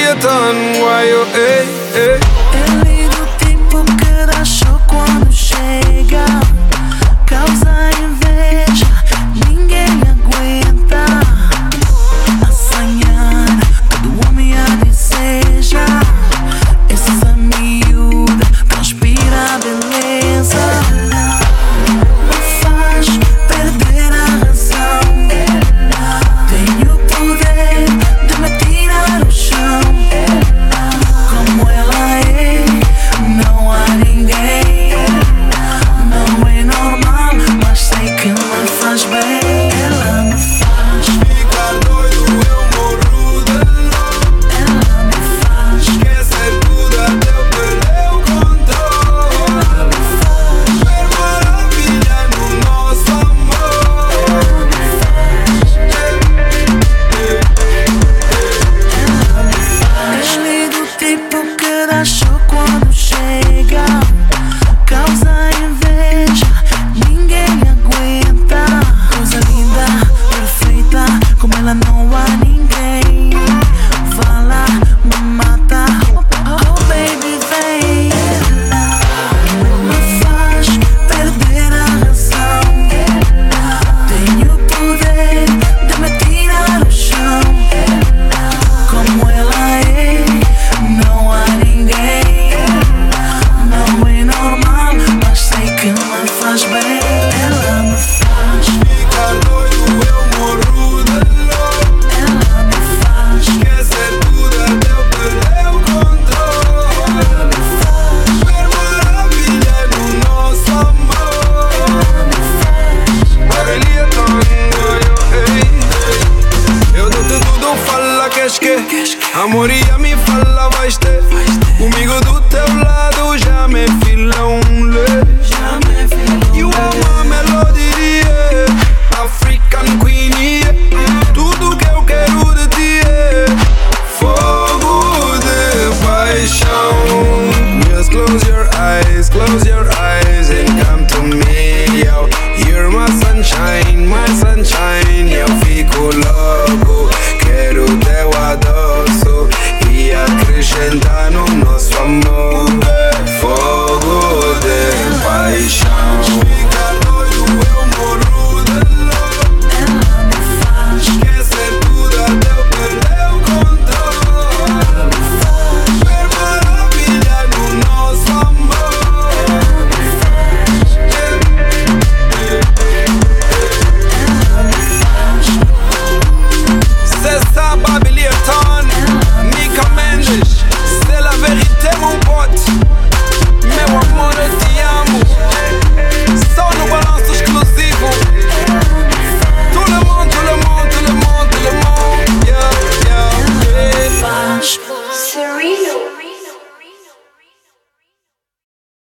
Leviathan, why you, hey. Ele do tipo que dá choque quando chega, causa inveja, ninguém aguenta. Assanhar, todo homem a deseja. Essa miúda transpira beleza, me faz perder a razão. Tenho o poder de me tirar ao chão. Como ela é, não há ninguém. Não é normal, mas sei que me faz bem. Ela me faz Ficar doido, eu morro de louco. ela me faz Esquecer tudo até eu perder o controle. ela me faz Ver maravilha no nosso amor. ela me faz Ele do tipo que dá choque quando chega, causa inveja, ninguém aguenta. Coisa linda, perfeita, como ela não há ninguém. Vá lá, me mata, oh baby vem. Me faz perder a razão. Tenho o poder de me tirar ao chão. Como ela é, não há ninguém. Não é normal, mas sei que me faz bem. Ela me faz, Ficar doido, eu morro de louco. ela me faz, Esquecer tudo até eu perder o controle. ela me faz, Ver maravilha no nosso amor. ela me faz. Leviathan, why you, hey. Eu dou-te tudo, fala que és que amor e a mim fala vais ter. Comigo do teu lado